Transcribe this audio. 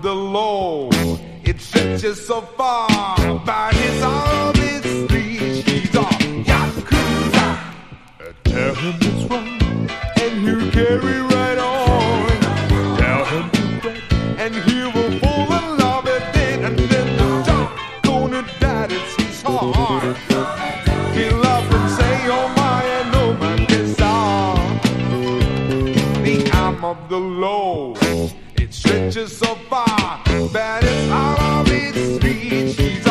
the law. It stretches so far, but it's all of its reach. He's a yakuza. Tell him it's wrong, and he'll carry right on. Tell him to quit, and he will fall in love again. And then the dark gonna die, it's his heart. He'll love and say, oh my, and oh my, kiss all. The arm of the law, it stretches so far, but it's out of its reach.